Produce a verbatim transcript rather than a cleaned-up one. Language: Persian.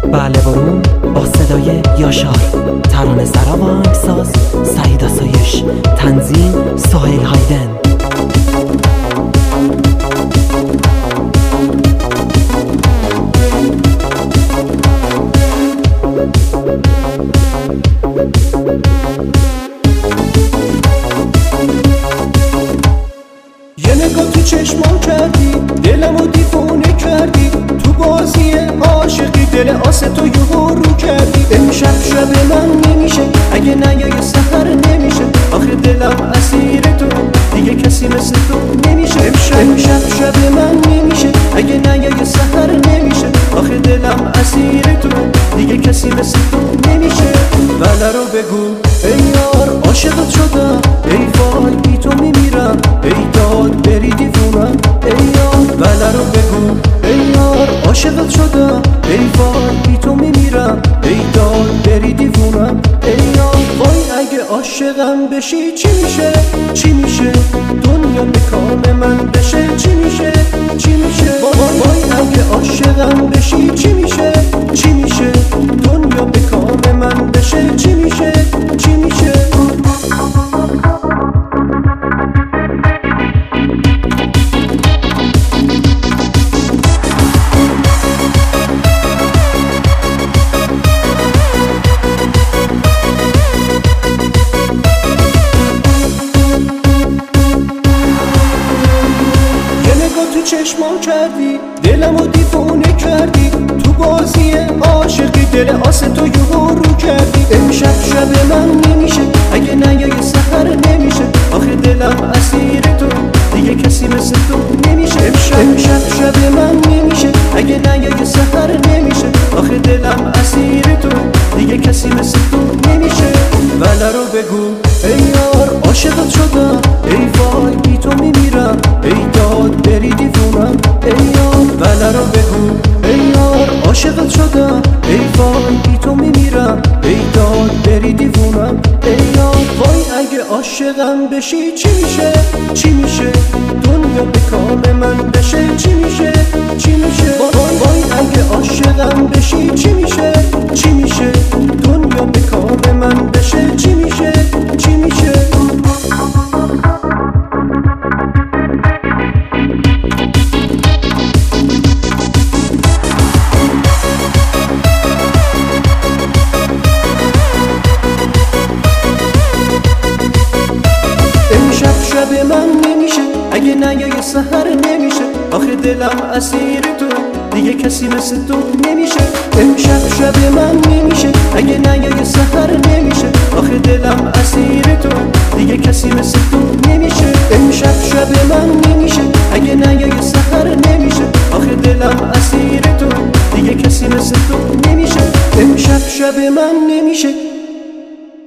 بله برون با صدای یاشار، ترانه سرا و آهنگساز سعید آسایش، تنظیم سهیل هایدن. یه نگاه تو چشمام کردی، دلمو دیوونه کردی، تو بازی عاشقی دل آسه تو یهو رو کردی. امشب شب من نمیشه اگه نیای سحر نمیشه، آخه دلم اسیر تو دیگه کسی مثل تو نمیشه. امشب امشب شب من نمیشه اگه نیای سحر نمیشه، آخه دلم اسیر تو دیگه کسی مثل تو نمیشه. بله رو بگو ای یار عاشقت شدم، ای وای بی تو میمیرم، ای داد بری دیوونم ای یار. بله رو بگو ای یار عاشقت شدم، ای وای بی تو میمیرم، ای داد بری دیوونم ای یار. وای اگه عاشقم بشی چی میشه چی میشه، دنیا به کام من بشه چی میشه چی میشه. وای وای اگه عاشقم بشی چی میشه چی میشه، دنیا به کام من بشه چی میشه چی میشه. چشمام کردی، دلمو دیوونه کردی، تو بازی عاشقی دل آسه تو یهو رو کردی. امشب شب من نمیشه اگه نیای سحر نمیشه، آخه دلم اسیر تو دیگه کسی مثل تو نمیشه. امشب امشب شب من نمیشه اگه نیای سحر نمیشه، آخه دلم اسیر تو دیگه کسی مثل تو نمیشه. بله رو بگو ای یار عاشقت شدم، ای وای بی تو میمیرم، ای داد بری دیوونم ای یار. بله رو بگو ای یار عاشقت شدم، ای وای بی تو میمیرم، ای داد بری دیوونم ای یار. وای اگه عاشقم بشی چی میشه چی میشه، دنیا به کام من بشه چی میشه چی میشه. وای وای اگه عاشقم بشی چی میشه چی میشه، دنیا به کام من بشه چی میشه چی میشه. امشب شب من نمیشه اگه نیای سحر نمیشه، آخه دلم اسیر تو دیگه کسی مثل تو نمیشه. امشب شب من نمیشه اگه نیای سحر نمیشه، آخه دلم اسیر تو دیگه کسی مثل تو نمیشه. امشب شب من نمیشه اگه نیای سحر نمیشه، آخه دلم اسیر تو دیگه کسی مثل تو نمیشه. امشب شب من نمیشه